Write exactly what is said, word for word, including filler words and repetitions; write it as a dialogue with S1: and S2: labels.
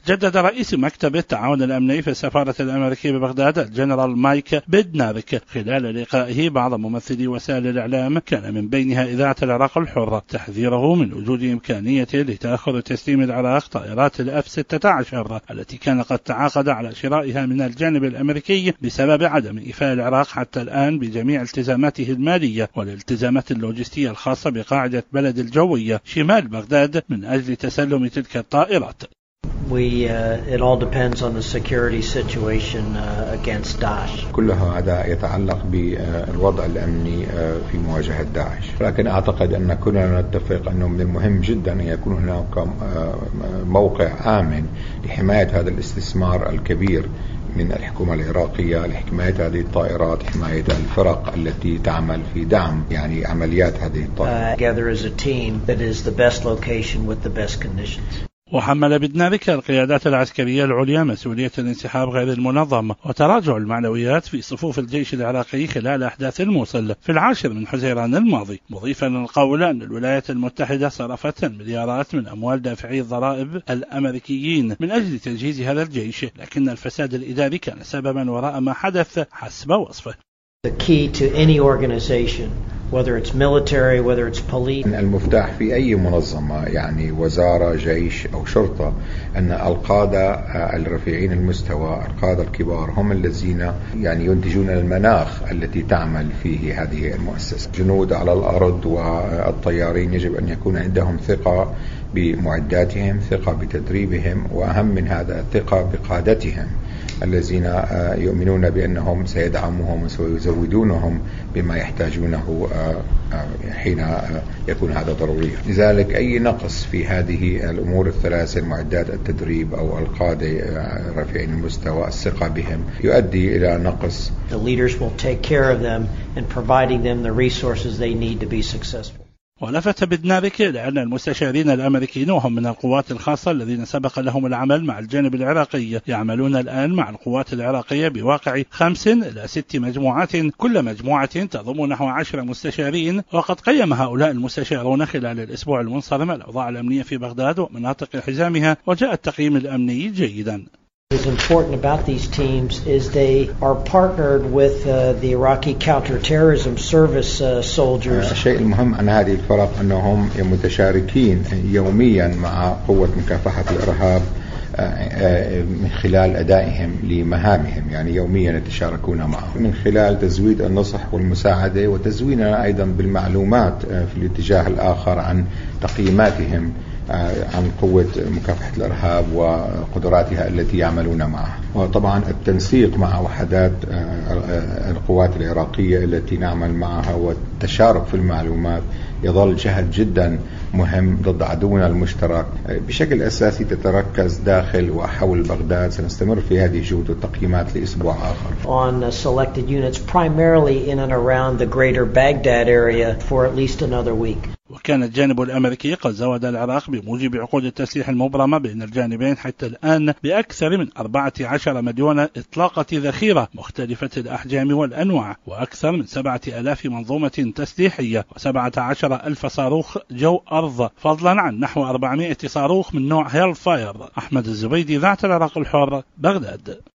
S1: جدد رئيس مكتب التعاون الأمني في السفارة الأمريكية ببغداد الجنرال مايك بيدنارك خلال لقائه بعض ممثلي وسائل الإعلام كان من بينها إذاعة العراق الحرة تحذيره من وجود إمكانية لتأخر تسليم العراق طائرات الأف ستة عشر التي كان قد تعاقد على شرائها من الجانب الأمريكي بسبب عدم إيفاء العراق حتى الآن بجميع التزاماته المالية والالتزامات اللوجستية الخاصة بقاعدة بلد الجوية شمال بغداد من أجل تسلم تلك الطائرات.
S2: We, uh, it all depends on the security situation uh, against Daesh.
S3: كلها هذا يتعلق بالوضع الأمني في مواجهة داعش، لكن أعتقد أن كلنا نتفق أنه من المهم جدا أن يكون هناك موقع آمن لحماية هذا الاستثمار الكبير من الحكومة العراقية لحماية هذه الطائرات، حماية الفرق التي تعمل في دعم يعني عمليات هذه الطائرات.
S2: Together as a team that is the best location with the best conditions.
S1: وحمل بيدنارك القيادات العسكرية العليا مسؤولية الانسحاب غير المنظم وتراجع المعنويات في صفوف الجيش العراقي خلال أحداث الموصل في العاشر من حزيران الماضي، مضيفا القول أن الولايات المتحدة صرفت مليارات من أموال دافعي الضرائب الأمريكيين من أجل تجهيز هذا الجيش، لكن الفساد الإداري كان سببا وراء ما حدث حسب وصفه.
S2: The key to any organization, whether it's military, whether it's police.
S3: المفتاح في أي منظمة يعني وزارة جيش أو شرطة أن القادة الرفيعين المستوى القادة الكبار هم الذين يعني ينتجون المناخ التي تعمل فيه هذه المؤسسة. جنود على الأرض والطيارين يجب أن يكون عندهم ثقة بمعداتهم، ثقة بتدريبهم، وأهم من هذا الثقة بقادتهم الذين يؤمنون بأنهم سيدعموهم وسيزودونهم بما يحتاجونه حين يكون هذا ضروري. لذلك أي نقص في هذه الأمور الثلاثة معدات التدريب أو القادة رفيعين المستوى الثقة بهم يؤدي إلى نقص.
S2: The leaders will take care of them and providing them the resources they need to be successful.
S1: ولفت بيدنارك لأن المستشارين الأمريكيين وهم من القوات الخاصة الذين سبق لهم العمل مع الجانب العراقي يعملون الآن مع القوات العراقية بواقع خمس إلى ست مجموعات، كل مجموعة تضم نحو عشر مستشارين، وقد قيم هؤلاء المستشارون خلال الأسبوع المنصرم الأوضاع الأمنية في بغداد ومناطق حزامها، وجاء التقييم الأمني جيدا.
S2: What is important about these teams is they are partnered with uh, the Iraqi counterterrorism service uh, soldiers.
S3: الشيء المهم عن هذه الفرق أنهم متشاركين يوميا مع قوة مكافحة الإرهاب من خلال أدائهم لمهامهم، يعني يوميا يتشاركون معهم من خلال تزويد النصح والمساعدة وتزويننا أيضا بالمعلومات في الاتجاه الآخر عن تقييماتهم عن قوة مكافحة الإرهاب وقدراتها التي يعملون معها، وطبعا التنسيق مع وحدات القوات العراقية التي نعمل معها والتشارك في المعلومات يظل جهد جدا مهم ضد عدونا المشترك بشكل أساسي تتركز داخل وحول بغداد. سنستمر في هذه الجهود والتقييمات لأسبوع آخر.
S2: On selected units primarily in and around the greater Baghdad area for at least another week.
S1: وكان الجانب الأمريكي قد زود العراق بموجب عقود التسليح المبرمة بين الجانبين حتى الآن بأكثر من أربعة عشر مليون إطلاقة ذخيرة مختلفة الأحجام والأنواع، وأكثر من سبعة آلاف منظومة تسليحية، وسبعة عشر ألف صاروخ جو أرض، فضلا عن نحو أربعمائة صاروخ من نوع هيل فاير. أحمد الزبيدي، إذاعة العراق الحر، بغداد.